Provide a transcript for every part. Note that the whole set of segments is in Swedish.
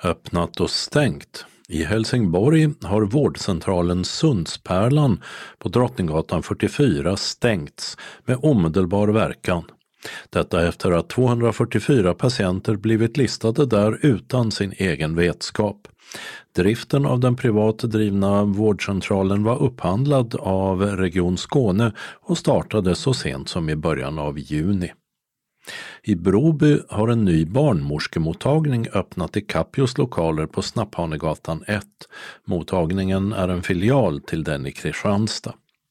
Öppnat och stängt. I Helsingborg har vårdcentralen Sundspärlan på Drottninggatan 44 stängts med omedelbar verkan. Detta efter att 244 patienter blivit listade där utan sin egen vetskap. Driften av den privat drivna vårdcentralen var upphandlad av Region Skåne och startade så sent som i början av juni. I Broby har en ny barnmorskemottagning öppnat i Capios lokaler på Snapphanegatan 1. Mottagningen är en filial till den i Kristianstad.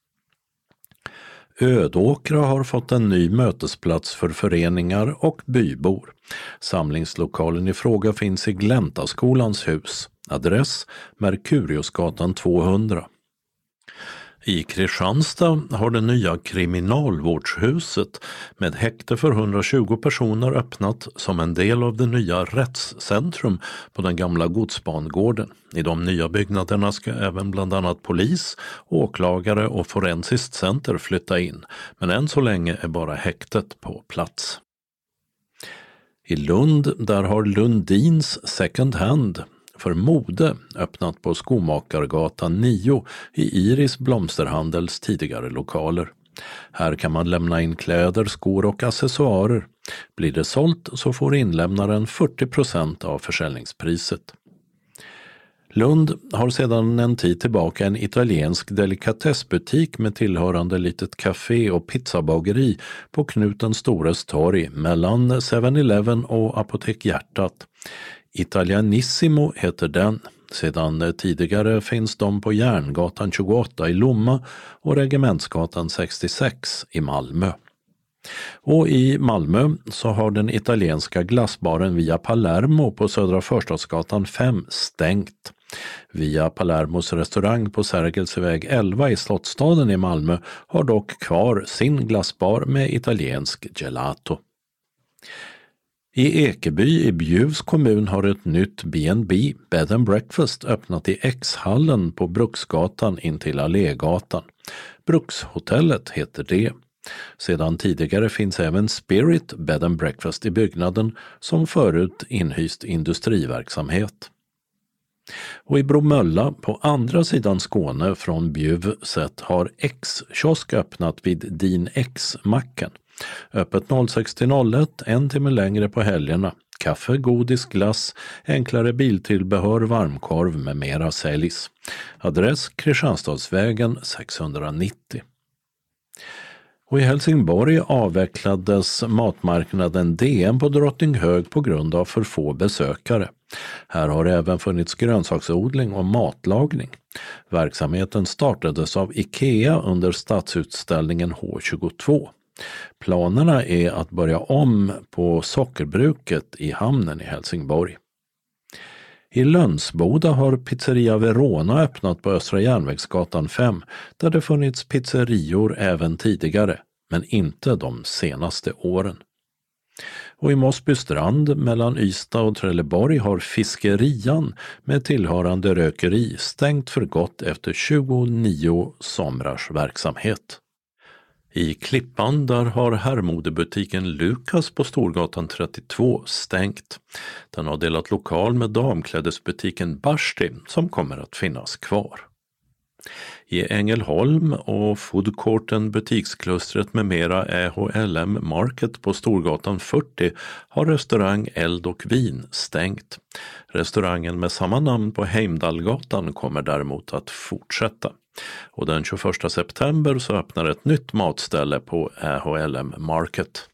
Ödåkra har fått en ny mötesplats för föreningar och bybor. Samlingslokalen i fråga finns i Gläntaskolans hus. Adress Merkuriusgatan 200. I Kristianstad har det nya kriminalvårdshuset med häkte för 120 personer öppnat som en del av det nya rättscentrum på den gamla godsbangården. I de nya byggnaderna ska även bland annat polis, åklagare och forensiskt center flytta in, men än så länge är bara häktet på plats. I Lund där har Lundins Second Hand för mode öppnat på Skomakargatan 9 i Iris blomsterhandels tidigare lokaler. Här kan man lämna in kläder, skor och accessoarer. Blir det sålt så får inlämnaren 40% av försäljningspriset. Lund har sedan en tid tillbaka en italiensk delikatessbutik med tillhörande litet café och pizzabageri på Knutens Stores torg mellan 7-Eleven och Apotek Hjärtat. Italianissimo heter den. Sedan tidigare finns de på Järngatan 28 i Lomma och Regementsgatan 66 i Malmö. Och i Malmö så har den italienska glassbaren Via Palermo på Södra Förstadsgatan 5 stängt. Via Palermos restaurang på Sergelsväg 11 i Slottsstaden i Malmö har dock kvar sin glassbar med italiensk gelato. I Ekeby i Bjuvs kommun har ett nytt B&B, Bed and Breakfast, öppnat i X-hallen på Bruksgatan intill Allégatan. Brukshotellet heter det. Sedan tidigare finns även Spirit Bed and Breakfast i byggnaden som förut inhyst industriverksamhet. Och i Bromölla på andra sidan Skåne från Bjuv sett har X-kiosk öppnat vid Din X-macken. Öppet 06-01, en timme längre på helgerna. Kaffe, godis, glass, enklare biltillbehör, varmkorv med mera säljs. Adress Kristianstadsvägen 690. Och i Helsingborg avvecklades matmarknaden DM på Drottninghög på grund av för få besökare. Här har även funnits grönsaksodling och matlagning. Verksamheten startades av IKEA under stadsutställningen H22. Planerna är att börja om på sockerbruket i hamnen i Helsingborg. I Lönsboda har pizzeria Verona öppnat på Östra Järnvägsgatan 5 där det funnits pizzerior även tidigare, men inte de senaste åren. Och i Mossbystrand mellan Ystad och Trelleborg har fiskerian med tillhörande rökeri stängt för gott efter 29 somrars verksamhet. I Klippan där har herrmodebutiken Lukas på Storgatan 32 stängt. Den har delat lokal med damklädesbutiken Barsti som kommer att finnas kvar. I Ängelholm och foodcourten butiksklustret med mera EHLM Market på Storgatan 40 har restaurang Eld och Vin stängt. Restaurangen med samma namn på Heimdalgatan kommer däremot att fortsätta. Och den 21 september så öppnar ett nytt matställe på EHLM Market.